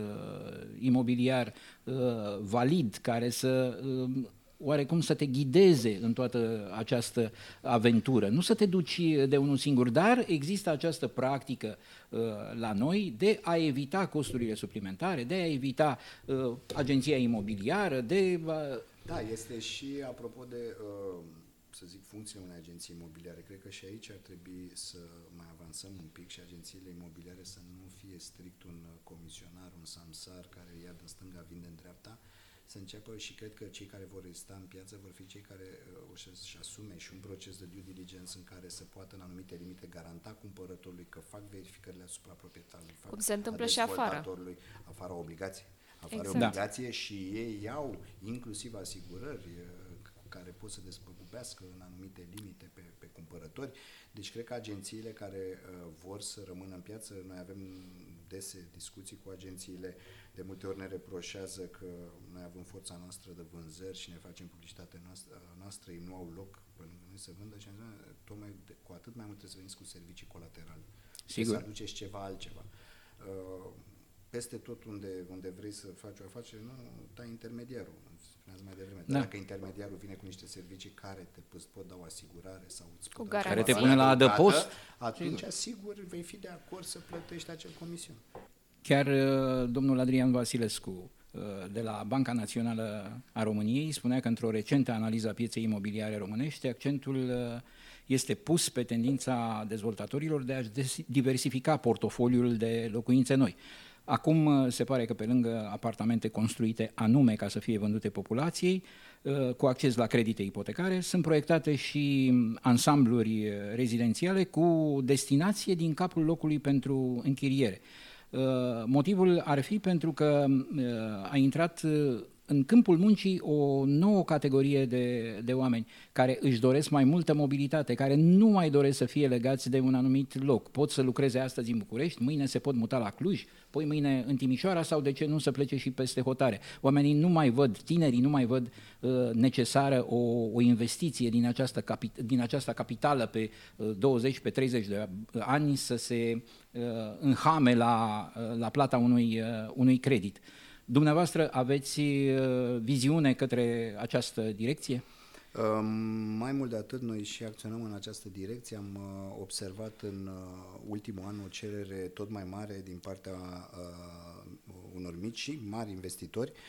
S1: imobiliar uh, valid, care să... Uh, oarecum să te ghideze în toată această aventură. Nu să te duci de unul singur, dar există această practică uh, la noi de a evita costurile suplimentare, de a evita uh, agenția imobiliară, de... Uh...
S3: Da, este și, apropo de, uh, să zic, funcțiile unei agenții imobiliare, cred că și aici ar trebui să mai avansăm un pic și agențiile imobiliare să nu fie strict un comisionar, un samsar care ia din stânga, vinde în dreapta, să înceapă, și cred că cei care vor resta în piață vor fi cei care uh, o să-și asume și un proces de due diligence în care să poată în anumite limite garanta cumpărătorului că fac verificările asupra proprietarului, fac
S2: cum se întâmplă și afară.
S3: Afară obligație. Afară
S2: exact.
S3: obligație și ei iau inclusiv asigurări uh, care pot să despăgubească în anumite limite pe, pe cumpărători. Deci cred că agențiile care uh, vor să rămână în piață, noi avem dese discuții cu agențiile, de multe ori ne reproșează că noi avem forța noastră de vânzări și ne facem publicitatea noastră, noastră ei nu au loc pe lângă noi să vândă și tocmai cu atât mai mult trebuie să veniți cu servicii colaterale.
S1: Sigur.
S3: Să aduceți ceva altceva. Uh, peste tot unde, unde vrei să faci o afacere, nu, tai intermediarul. Mai devreme. Da. Dacă intermediarul vine cu niște servicii care te îți pot da o asigurare sau îți pot da
S1: care te pune la adăpost,
S3: atunci sigur. sigur vei fi de acord să plătești acel comision.
S1: Chiar uh, domnul Adrian Vasilescu uh, de la Banca Națională a României spunea că într-o recentă analiză a pieței imobiliare românești, accentul uh, este pus pe tendința dezvoltatorilor de a-și diversifica portofoliul de locuințe noi. Acum se pare că pe lângă apartamente construite anume ca să fie vândute populației, cu acces la credite ipotecare, sunt proiectate și ansambluri rezidențiale cu destinație din capul locului pentru închiriere. Motivul ar fi pentru că a intrat în câmpul muncii o nouă categorie de, de oameni care își doresc mai multă mobilitate, care nu mai doresc să fie legați de un anumit loc. Pot să lucreze astăzi în București, mâine se pot muta la Cluj, poi mâine în Timișoara sau de ce nu să plece și peste hotare. Oamenii nu mai văd, tinerii nu mai văd uh, necesară o, o investiție din această, capi, din această capitală pe uh, douăzeci, pe treizeci de ani să se uh, înhame la, uh, la plata unui, uh, unui credit. Dumneavoastră aveți uh, viziune către această direcție?
S3: Uh, mai mult de atât, noi și acționăm în această direcție. Am uh, observat în uh, ultimul an o cerere tot mai mare din partea uh, unor mici și mari investitori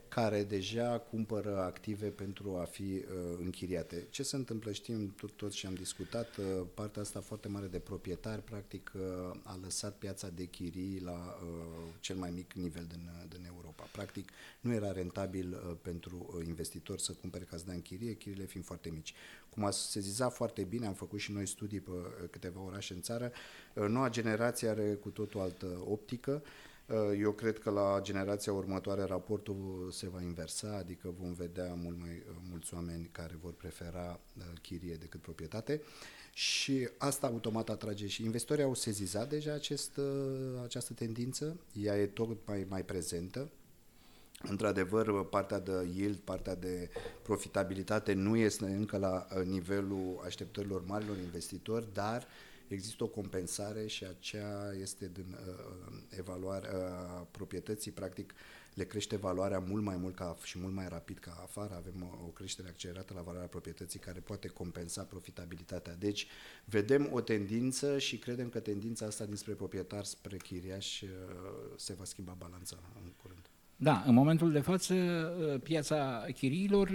S3: care deja cumpără active pentru a fi uh, închiriate. Ce se întâmplă? Știm tot, toți și am discutat, uh, partea asta foarte mare de proprietari, practic uh, a lăsat piața de chirii la uh, cel mai mic nivel din, din Europa. Practic nu era rentabil uh, pentru uh, investitori să cumpere ca să dea în chirie, chiriile fiind foarte mici. Cum a sezizat foarte bine, am făcut și noi studii pe uh, câteva orașe în țară, uh, noua generație are cu totul altă optică. Eu cred că la generația următoare raportul se va inversa, adică vom vedea mult mai mulți oameni care vor prefera chirie decât proprietate și asta automat atrage și investitorii au sezizat deja acest, această tendință, ea e tot mai, mai prezentă. Într-adevăr, partea de yield, partea de profitabilitate nu este încă la nivelul așteptărilor marilor investitori, dar există o compensare și aceea este din uh, evaluarea uh, proprietății, practic le crește valoarea mult mai mult ca, și mult mai rapid ca afară, avem o, o creștere accelerată la valoarea proprietății care poate compensa profitabilitatea. Deci vedem o tendință și credem că tendința asta dinspre proprietar spre chiriaș uh, se va schimba balanța în curând.
S1: Da, în momentul de față piața chiriilor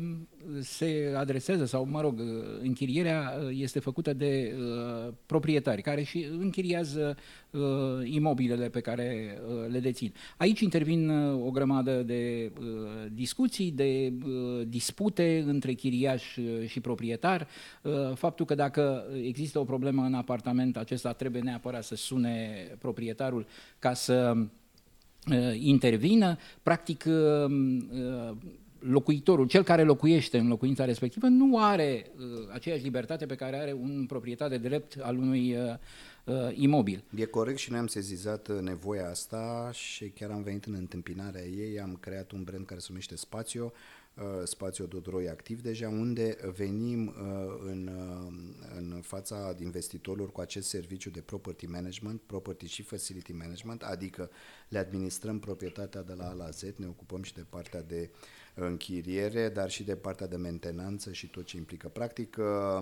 S1: se adresează sau, mă rog, închirierea este făcută de uh, proprietari care și închiriază uh, imobilele pe care uh, le dețin. Aici intervin uh, o grămadă de uh, discuții, de uh, dispute între chiriaș și proprietar. Uh, faptul că dacă există o problemă în apartament, acesta trebuie neapărat să sune proprietarul ca să intervină, practic locuitorul, cel care locuiește în locuința respectivă nu are aceeași libertate pe care are un proprietar de drept al unui imobil.
S3: E corect și noi am sezizat nevoia asta și chiar am venit în întâmpinarea ei, am creat un brand care se numește Spațio, Spațio Dodroi activ deja, unde venim în, în fața investitorilor cu acest serviciu de property management, property și facility management, adică le administrăm proprietatea de la A la Z, ne ocupăm și de partea de închiriere, dar și de partea de mentenanță și tot ce implică. Practic,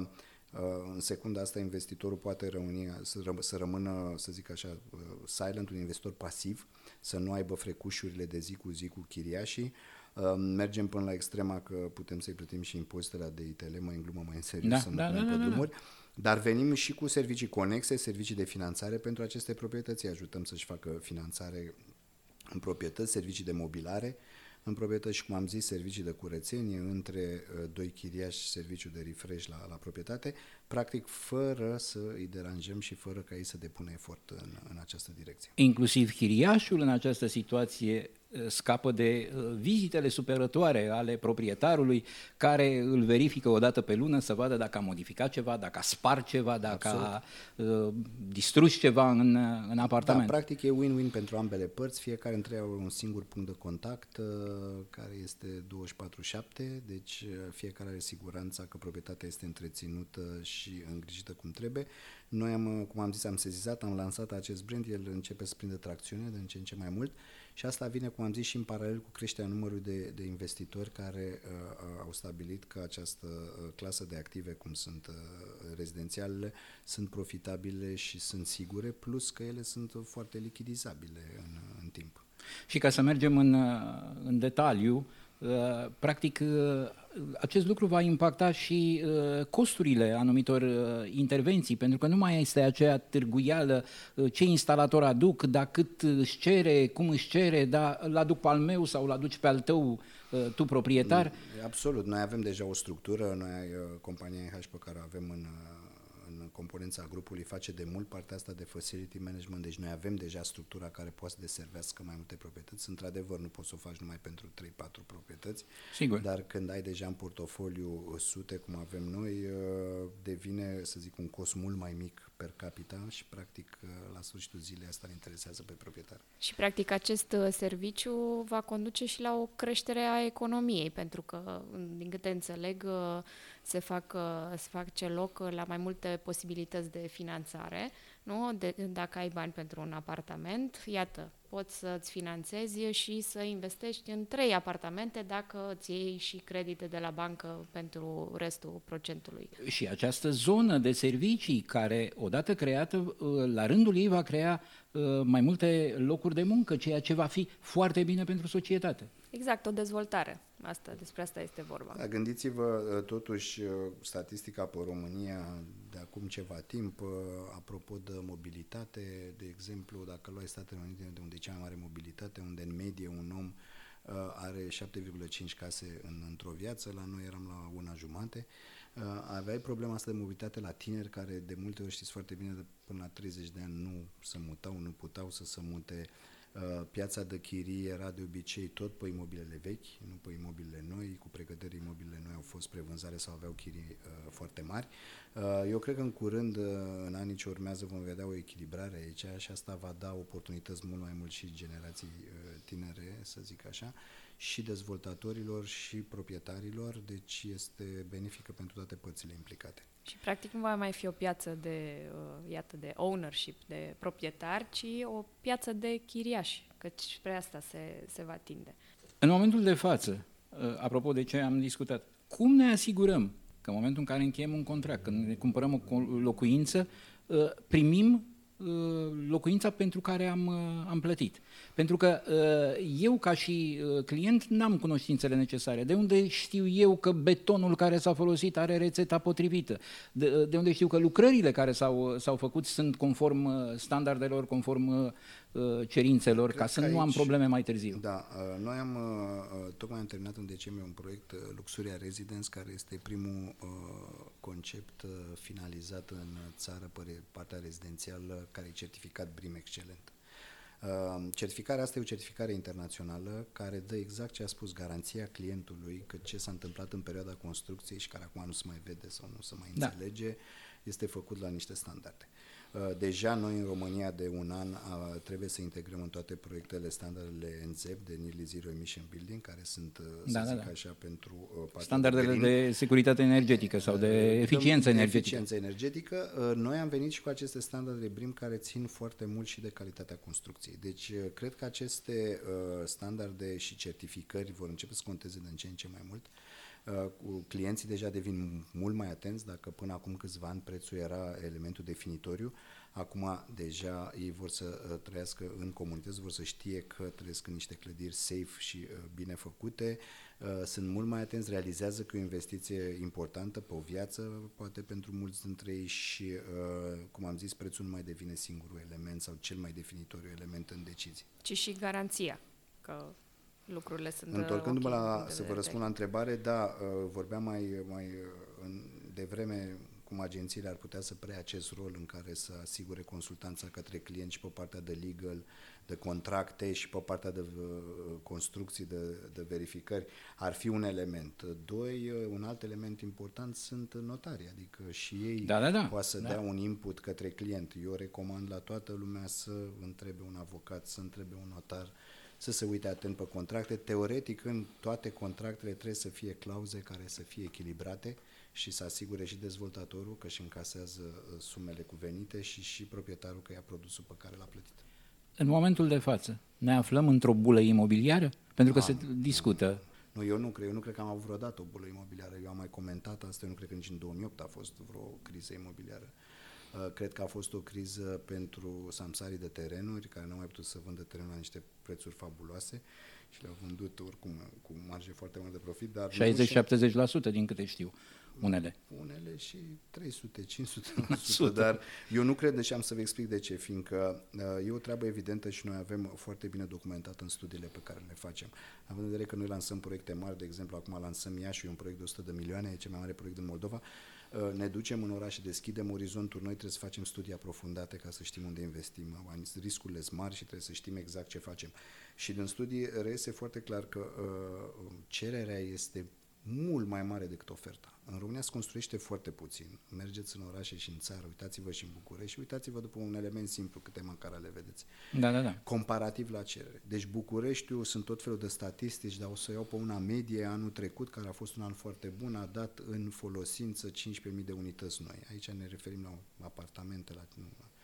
S3: în secunda asta investitorul poate rămâne, să, răm- să rămână, să zic așa, silent, un investitor pasiv, să nu aibă frecușurile de zi cu zi cu chiriașii. Mergem până la extrema că putem să-i plătim și impozitele de I T L, mai în glumă, mai în serios,
S1: da,
S3: să nu
S1: da,
S3: punem
S1: da,
S3: pe
S1: da,
S3: drumuri. Dar venim și cu servicii conexe, servicii de finanțare pentru aceste proprietăți, ajutăm să-și facă finanțare în proprietăți, servicii de mobilare în proprietăți și, cum am zis, servicii de curățenie între uh, doi chiriași, serviciu de refresh la, la proprietate, practic fără să îi deranjăm și fără ca ei să depună efort în, în această direcție.
S1: Inclusiv chiriașul în această situație scapă de vizitele supărătoare ale proprietarului care îl verifică o dată pe lună să vadă dacă a modificat ceva, dacă a spart ceva, dacă Absolut. a uh, distrus ceva în, în apartament.
S3: Da, practic e win-win pentru ambele părți, fiecare între ei au un singur punct de contact uh, care este douăzeci și patru șapte, deci uh, fiecare are siguranța că proprietatea este întreținută și îngrijită cum trebuie. Noi, am, cum am zis, am sezizat, am lansat acest brand, el începe să prindă tracțiune de în ce în ce mai mult și asta vine, cum am zis, și în paralel cu creșterea numărului de, de investitori care uh, au stabilit că această uh, clasă de active, cum sunt uh, rezidențialele, sunt profitabile și sunt sigure, plus că ele sunt foarte lichidizabile în, în timp.
S1: Și ca să mergem în, în detaliu, practic acest lucru va impacta și costurile anumitor intervenții, pentru că nu mai este aceea târguială ce instalator aduc, da cât își cere, cum își cere, da l-aduc pe al meu sau l-aduci pe al tău, tu proprietar.
S3: Absolut, noi avem deja o structură, noi compania I H pe care o avem în în componența grupului face de mult partea asta de facility management, deci noi avem deja structura care poate să deservească mai multe proprietăți. Într-adevăr, nu poți să o faci numai pentru trei patru proprietăți,
S1: Sigur.
S3: Dar când ai deja în portofoliu sute, cum avem noi, devine, să zic, un cost mult mai mic per capita și, practic, la sfârșitul zilei asta îl interesează pe proprietar.
S2: Și, practic, acest serviciu va conduce și la o creștere a economiei, pentru că, din câte înțeleg, se fac, se fac ce loc la mai multe posibilități de finanțare, Nu? De, dacă ai bani pentru un apartament, iată, poți să-ți finanțezi și să investești în trei apartamente dacă îți iei și credite de la bancă pentru restul procentului.
S1: Și această zonă de servicii care, odată creată, la rândul ei va crea mai multe locuri de muncă, ceea ce va fi foarte bine pentru societate.
S2: Exact, o dezvoltare. Asta, despre asta este vorba.
S3: Da, gândiți-vă, totuși, statistica pe România de acum ceva timp, apropo de mobilitate, de exemplu, dacă luai Statele Unite, de unde e cea mai mare mobilitate, unde în medie un om are șapte virgulă cinci case în, într-o viață, la noi eram la una jumate, aveai problema asta de mobilitate la tineri, care de multe ori știți foarte bine, de până la treizeci de ani nu se mutau, nu puteau să se mute. Piața de chirii era de obicei tot pe imobilele vechi, nu pe imobilele noi, cu precădere imobilele noi au fost spre vânzare sau aveau chirii uh, foarte mari. Uh, eu cred că în curând, uh, în anii ce urmează, vom vedea o echilibrare aici și asta va da oportunități mult mai mult și generații uh, tinere, să zic așa, și dezvoltatorilor și proprietarilor, deci este benefică pentru toate părțile implicate.
S2: Și practic nu va mai fi o piață de, uh, iată, de ownership, de proprietari, ci o piață de chiriași, căci spre asta se, se va tinde.
S1: În momentul de față, uh, apropo de ce am discutat, cum ne asigurăm că în momentul în care încheiem un contract, când ne cumpărăm o locuință, uh, primim locuința pentru care am, am plătit. Pentru că eu, ca și client, n-am cunoștințele necesare. De unde știu eu că betonul care s-a folosit are rețeta potrivită? De, de unde știu că lucrările care s-au, s-au făcut sunt conform standardelor, conform cerințelor, Cred ca să nu aici, am probleme mai târziu?
S3: Da, noi am, tocmai am terminat în decembrie un proiect Luxuria Residence, care este primul concept finalizat în țară pe partea rezidențială, care e certificat B R I M Excelent. Certificarea asta e o certificare internațională care dă exact ce a spus, garanția clientului că ce s-a întâmplat în perioada construcției și care acum nu se mai vede sau nu se mai înțelege, da. este făcut la niște standarde. Deja noi în România de un an trebuie să integrăm în toate proiectele standardele N Z E B, de Nearly Zero Emission Building, care sunt, da, să zic da, da. așa, pentru
S1: standardele de, de securitate energetică sau de eficiență
S3: de
S1: energetică.
S3: eficiență energetică. Noi am venit și cu aceste standarde B R I M care țin foarte mult și de calitatea construcției. Deci cred că aceste standarde și certificări vor începe să conteze din ce în ce mai mult. Cu clienții deja devin mult mai atenți. Dacă până acum câțiva ani prețul era elementul definitoriu, acum deja ei vor să trăiască în comunități, vor să știe că trăiesc în niște clădiri safe și bine făcute, sunt mult mai atenți, realizează că e o investiție importantă pe o viață, poate pentru mulți dintre ei, și, cum am zis, prețul nu mai devine singurul element sau cel mai definitoriu element în decizii.
S2: Ci și garanția, că lucrurile sunt
S3: Întorcându-mă okay, la, să vă răspund la întrebare, da, vorbeam mai, mai devreme cum agențiile ar putea să preia acest rol în care să asigure consultanța către client și pe partea de legal, de contracte și pe partea de construcții, de, de verificări, ar fi un element. Doi, un alt element important sunt notarii, adică și ei
S1: da, da, da.
S3: poate să
S1: da.
S3: dea un input către client. Eu recomand la toată lumea să întrebe un avocat, să întrebe un notar, să se uite atent pe contracte. Teoretic, în toate contractele trebuie să fie clauze care să fie echilibrate și să asigure și dezvoltatorul că își încasează sumele cuvenite și și proprietarul că ia produsul pe care l-a plătit.
S1: În momentul de față ne aflăm într-o bulă imobiliară? Pentru că A, se discută.
S3: Nu, eu nu cred. Eu nu cred că am avut vreodată o bulă imobiliară. Eu am mai comentat asta. Eu nu cred că nici în două mii opt a fost vreo criză imobiliară. Cred că a fost o criză pentru samsarii de terenuri care nu au mai putut să vândă terenul la niște prețuri fabuloase și le-au vândut oricum cu marge foarte mare de profit. Dar
S1: șaizeci-șaptezeci la sută din câte știu, unele.
S3: Unele și trei sute cinci sute la sută, dar eu nu cred, și am să vă explic de ce, fiindcă e o treabă evidentă și noi avem foarte bine documentat în studiile pe care le facem. Având în vedere că noi lansăm proiecte mari, de exemplu, acum lansăm Iași, un proiect de o sută de milioane, e cel mai mare proiect din Moldova, ne ducem în oraș și deschidem orizonturi, noi trebuie să facem studii aprofundate ca să știm unde investim, riscurile sunt mari și trebuie să știm exact ce facem. Și din studii reiese foarte clar că uh, cererea este mult mai mare decât oferta. În România se construiește foarte puțin. Mergeți în orașe și în țară, uitați-vă și în București și uitați-vă după un element simplu, câte măcar le vedeți.
S1: Da, da, da.
S3: Comparativ la cerere. Deci Bucureștiul, sunt tot felul de statistici, dar o să iau pe una medie. Anul trecut, care a fost un an foarte bun, a dat în folosință cincisprezece mii de unități noi. Aici ne referim la apartamente, la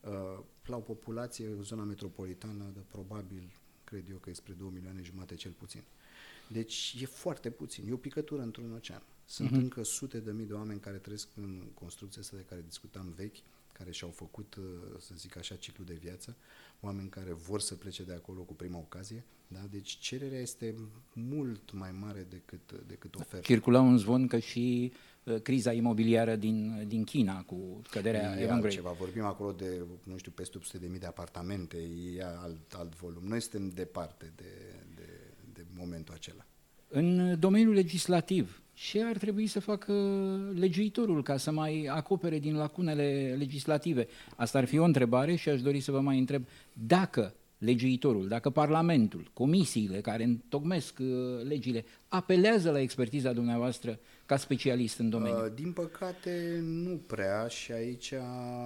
S3: La o populație, în zona metropolitană, de probabil, cred eu că e spre două milioane jumate cel puțin. Deci e foarte puțin, e o picătură într-un ocean. Sunt uh-huh. încă sute de mii de oameni care trăiesc în construcția asta de care discutam vechi, care și-au făcut, să zic așa, ciclu de viață, oameni care vor să plece de acolo cu prima ocazie, da? Deci cererea este mult mai mare decât, decât oferta.
S1: Circula un zvon că și uh, criza imobiliară din, din China cu scăderea Evergrande.
S3: Ceva. Vorbim acolo de, nu știu, peste opt sute de mii de apartamente, e alt, alt volum. Noi suntem departe de, de, de momentul acela.
S1: În domeniul legislativ, ce ar trebui să facă legiuitorul ca să mai acopere din lacunele legislative? Asta ar fi o întrebare și aș dori să vă mai întreb dacă legiuitorul, dacă Parlamentul, comisiile care întocmesc legile, apelează la expertiza dumneavoastră ca specialist în domeniu.
S3: Din păcate nu prea și aici,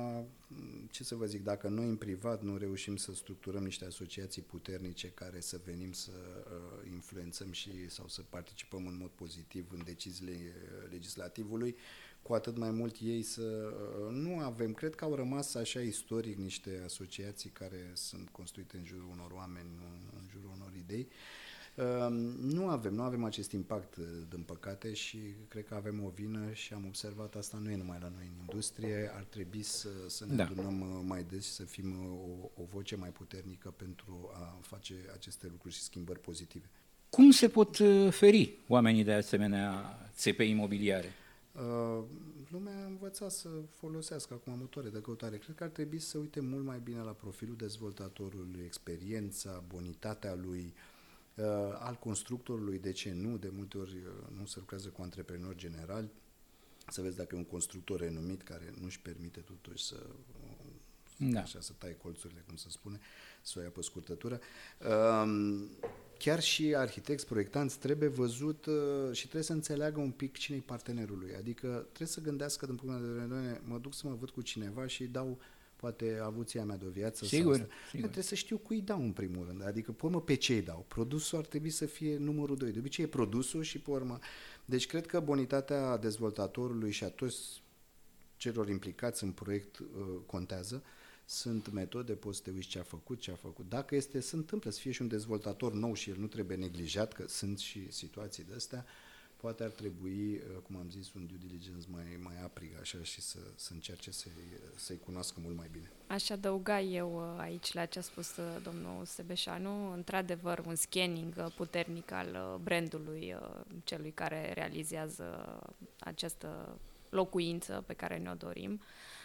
S3: ce să vă zic, dacă noi în privat nu reușim să structurăm niște asociații puternice care să venim să influențăm și sau să participăm în mod pozitiv în deciziile legislativului, cu atât mai mult ei să nu avem. Cred că au rămas așa istoric niște asociații care sunt construite în jurul unor oameni, în jurul unor idei. Nu avem, nu avem acest impact, din păcate, și cred că avem o vină și am observat asta, nu e numai la noi în industrie, ar trebui să, să ne da. adunăm mai des și să fim o, o voce mai puternică pentru a face aceste lucruri și schimbări pozitive.
S1: Cum se pot feri oamenii de asemenea țepe imobiliare?
S3: Uh, lumea a învățat să folosească acum motoare de căutare. Cred că ar trebui să uite mult mai bine la profilul dezvoltatorului, experiența, bonitatea lui, uh, al constructorului, de ce nu, de multe ori uh, nu se lucrează cu antreprenori generali, să vezi dacă e un constructor renumit care nu-și permite totuși să, uh, da. așa, să taie colțurile, cum se spune, să o ia pe scurtătură. Uh, Chiar și arhitecți, proiectanți trebuie văzut uh, și trebuie să înțeleagă un pic cine-i partenerul lui. Adică trebuie să gândească din punctul de vedere, mă duc să mă văd cu cineva și îi dau poate avuția mea de o viață.
S1: Sigur,
S3: sau
S1: sigur.
S3: Trebuie să știu cui îi dau în primul rând. Adică pe urmă pe ce îi dau. Produsul ar trebui să fie numărul doi. De obicei e produsul și pe urmă. Deci cred că bonitatea dezvoltatorului și a toți celor implicați în proiect uh, contează. Sunt metode, poți să te uiți ce a făcut, ce a făcut. Dacă este, se întâmplă să fie și un dezvoltator nou și el nu trebuie neglijat, că sunt și situații de astea, poate ar trebui, cum am zis, un due diligence mai, mai aprig așa și să, să încerce să-i, să-i cunoască mult mai bine.
S2: Aș adăuga eu aici la ce a spus domnul Sebeșanu, într-adevăr un scanning puternic al brandului celui care realizează această locuință pe care ne-o dorim.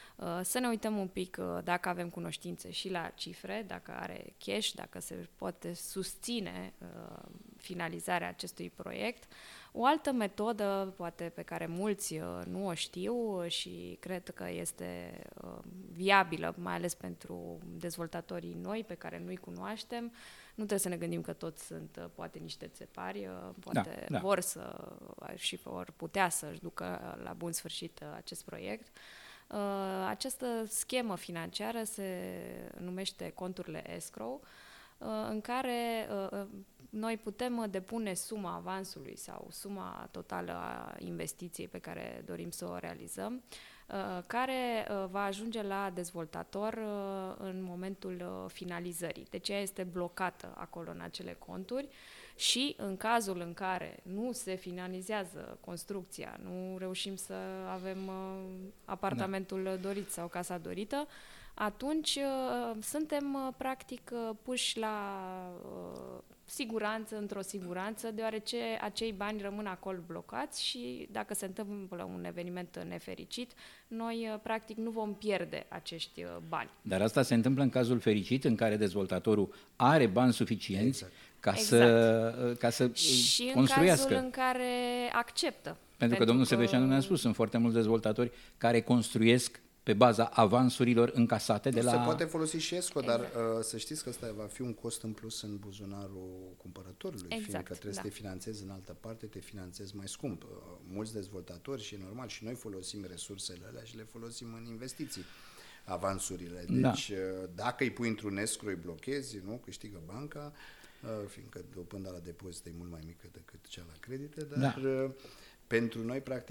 S2: Să ne uităm un pic dacă avem cunoștințe și la cifre, dacă are cash, dacă se poate susține finalizarea acestui proiect. O altă metodă, poate pe care mulți nu o știu și cred că este viabilă, mai ales pentru dezvoltatorii noi pe care nu-i cunoaștem, nu trebuie să ne gândim că toți sunt poate niște țepari, poate da, da. vor să și vor putea să-și ducă la bun sfârșit acest proiect. Uh, această schemă financiară se numește conturile escrow, uh, în care uh, noi putem depune suma avansului sau suma totală a investiției pe care dorim să o realizăm, uh, care uh, va ajunge la dezvoltator uh, în momentul uh, finalizării. Deci ea este blocată acolo în acele conturi. Și în cazul în care nu se finalizează construcția, nu reușim să avem uh, apartamentul da. dorit sau casa dorită, atunci uh, suntem uh, practic uh, puși la uh, siguranță, într-o siguranță, deoarece acei bani rămân acolo blocați și dacă se întâmplă un eveniment nefericit, noi uh, practic nu vom pierde acești uh, bani.
S1: Dar asta se întâmplă în cazul fericit, în care dezvoltatorul are bani suficienți
S3: exact.
S1: ca
S2: exact.
S1: să, ca să
S2: și
S1: construiască.
S2: Și în cazul în care acceptă.
S1: Pentru,
S2: pentru
S1: că domnul
S2: că...
S1: Sebeșanu ne-a spus, sunt foarte mulți dezvoltatori care construiesc pe baza avansurilor încasate de la...
S3: Se poate folosi și escrow, exact. dar uh, să știți că ăsta va fi un cost în plus în buzunarul cumpărătorului,
S2: exact,
S3: fiindcă trebuie
S2: da.
S3: să te finanțezi în altă parte, te finanțezi mai scump. Uh, mulți dezvoltatori și normal și noi folosim resursele alea și le folosim în investiții, avansurile. Deci da. dacă îi pui într-un escrow, îi blochezi, nu? Câștigă banca, uh, fiindcă dobânda la depozit e mult mai mică decât cea la credite, dar... Da. Uh, pentru noi, practic,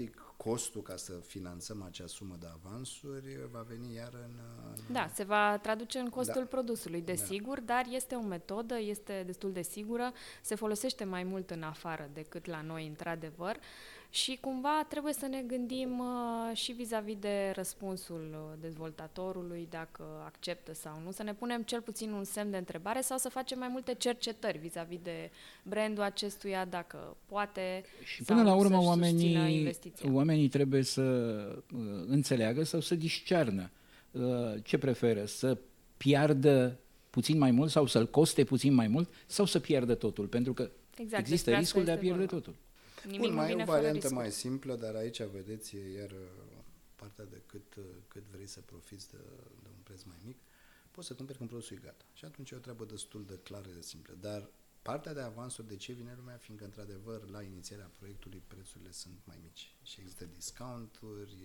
S3: costul ca să finanțăm acea sumă de avansuri va veni iar în... în...
S2: Da, se va traduce în costul
S3: da.
S2: produsului, desigur, da. Dar este o metodă, este destul de sigură, se folosește mai mult în afară decât la noi, într-adevăr, și cumva trebuie să ne gândim uh, și vis-a-vis de răspunsul dezvoltatorului, dacă acceptă sau nu, să ne punem cel puțin un semn de întrebare sau să facem mai multe cercetări vis-a-vis de brandul acestuia, dacă poate.
S1: Și până la urmă oamenii, oamenii trebuie să uh, înțeleagă sau să discearnă uh, ce preferă, să piardă puțin mai mult sau să-l coste puțin mai mult sau să pierdă totul, pentru că exact, există riscul de a pierde vorba. totul.
S2: Nimic
S3: Bun,
S2: nu
S3: mai
S2: vine
S3: e o variantă
S2: fără
S3: mai simplă, dar aici, vedeți, e iar partea de cât, cât vrei să profiți de, de un preț mai mic, poți să cumperi când produsul e gata. Și atunci e o treabă destul de clară, de simplă. Dar partea de avansuri, de ce vine lumea? Fiindcă, într-adevăr, la inițierea proiectului, prețurile sunt mai mici. Și există discounturi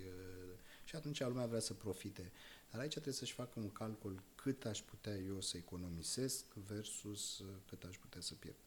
S3: și atunci lumea vrea să profite. Dar aici trebuie să-și facă un calcul cât aș putea eu să economisesc versus cât aș putea să pierd.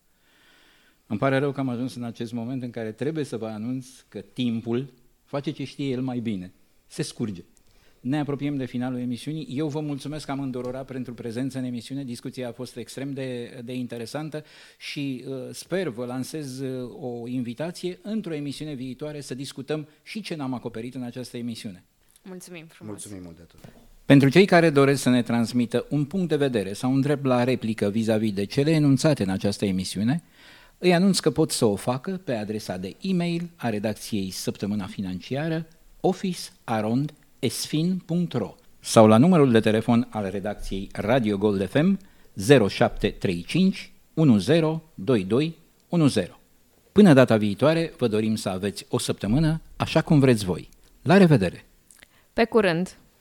S1: Îmi pare rău că am ajuns în acest moment în care trebuie să vă anunț că timpul face ce știe el mai bine. Se scurge. Ne apropiem de finalul emisiunii. Eu vă mulțumesc amândurora pentru prezența în emisiune. Discuția a fost extrem de, de interesantă și uh, sper, vă lansez uh, o invitație într-o emisiune viitoare să discutăm și ce n-am acoperit în această emisiune.
S2: Mulțumim frumos.
S3: Mulțumim mult de tot.
S1: Pentru cei care doresc să ne transmită un punct de vedere sau un drept la replică vis-a-vis de cele enunțate în această emisiune, îi anunț că pot să o facă pe adresa de e-mail a redacției Săptămâna Financiară office arond esfin punct ro sau la numărul de telefon al redacției Radio Gold F M zero șapte trei cinci unu zero doi doi unu zero. Până data viitoare, vă dorim să aveți o săptămână așa cum vreți voi. La revedere!
S2: Pe curând!